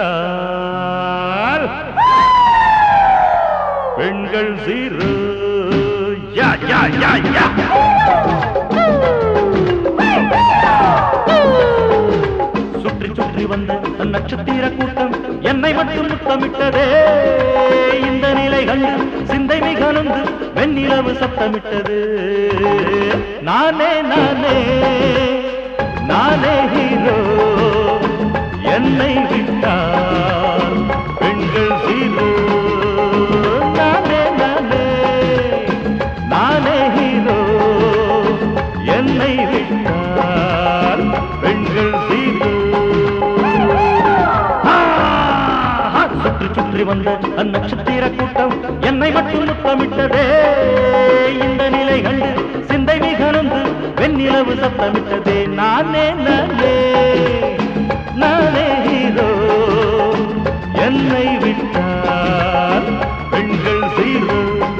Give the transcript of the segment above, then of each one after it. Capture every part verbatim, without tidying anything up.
விட்டால் பெண்கள் ஜீரோ. யா யா யா யா சுற்றி சுற்றி வந்த நட்சத்திர கூட்டம் என்னை மட்டும் முத்தமிட்டதே. இந்த நிலை கண்டு சிந்தை மிக நொந்து வெண்ணிலவு சத்தமிட்டது. நானே நானே நானே ஹீரோ, என்னை விட்டால் பெண்கள் ஜீரோ. நானே நானே நானே ஹீரோ, என்னை விட்டால் பெண்கள் ஜீரோ. சுற்றி சுற்றி வந்த அந்நட்சத்திர கூட்டம் என்னை மட்டும் முத்தமிட்டதே. இந்த நிலை கண்டு சிந்தை மிக நொந்து வெண்ணிலவு சத்தமிட்டதே. நானே நானே நானே ஹீரோ, என்னை விட்டால் பெண்கள் ஜீரோ.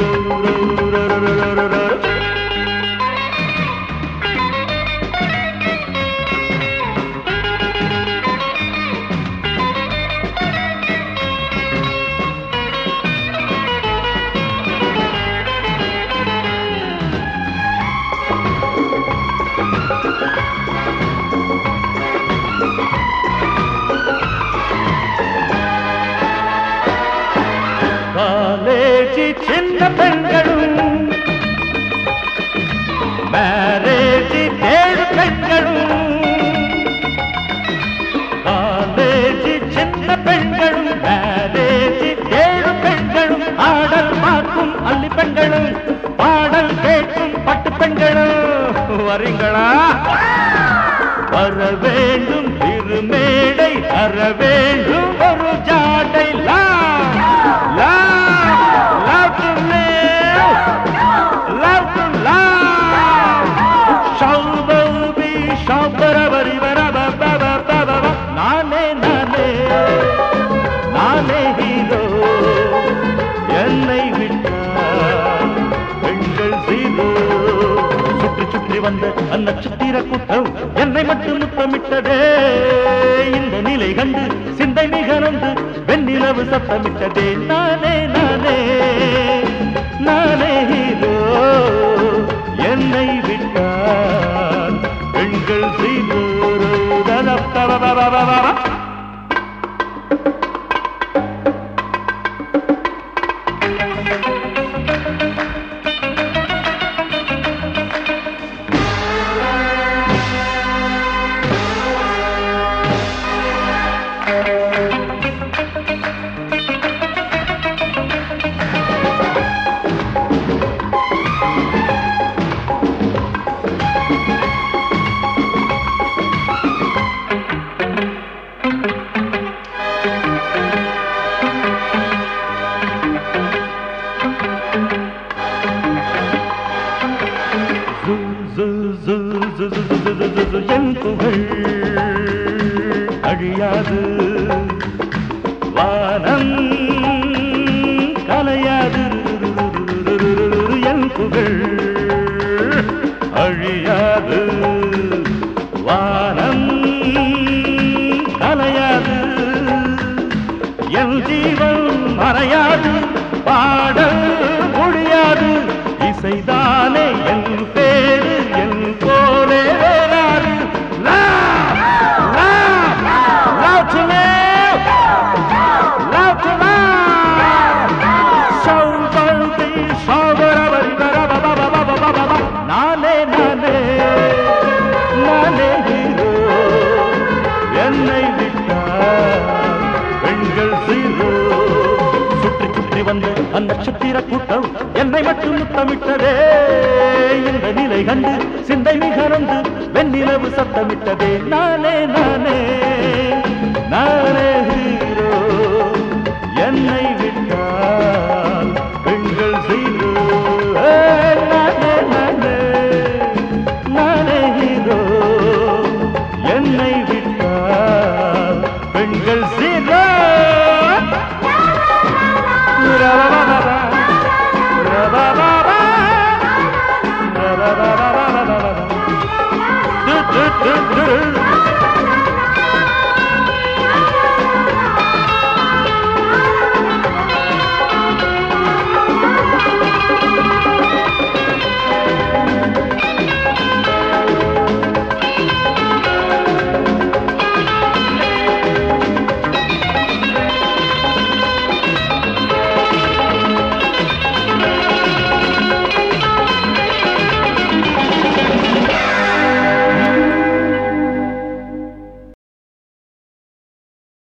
காலேஜி சின்ன பெண்களும் மேரேஜி ஏழு பெண்களும். காலேஜி சின்ன பெண்களும் மேரேஜி ஏழு பெண்களும். ஆடல் பார்க்கும் அள்ளி பெண்களும் பாடல் கேட்கும் பட்டு பெண்களும். வரீங்களா? வர வேண்டும் திருமேடை, வர வேண்டும் ஒரு ஜாடை. லா லா love to live, love to love. Shalbabi shabbarabari barababababa. நானே நானே நானே ஹீரோ, என்னை விட்டால் பெண்கள் ஜீரோ. சுற்றி சுற்றி வந்த அந்நட்சத்திர கூட்டம் என்னை மட்டும் முத்தமிட்டதே. இந்த நிலை கண்டு சிந்தை மிக நொந்து வெண்ணிலவு சத்தமிட்டதே. நானே நானே நானே ஹீரோ, என்னை விட்டால் பெண்கள் ஜீரோ. என் புகழ் அழியாது, வானம் கலையாது. என் புகழ் அழியாது, வானம் கலையாது. என் ஜீவன் மறையாது, பாடல் முடியாது. இசைதானே என் பேரு, என் போலே வேறாரு. Love, love, love to live, love to love. Shalbaldi shalbarabari barababababababa. நானே நானே நானே ஹீரோ, என்னை விட்டால் பெண்கள் ஜீரோ. சுற்றி சுற்றி வந்த அந்நட்சத்திர கூட்டம் என்னை மட்டும் முத்தமிட்டதே. இந்த நிலை கண்டு சிந்தை மிக நொந்து வெண்ணிலவு சத்தமிட்டதே. நானே நானே நானே ஹீரோ, என்னை விட்டால் பெண்கள் ஜீரோ. நானே நானே நானே ஹீரோ, என்னை விட்டால் பெண்கள் zero. do do do do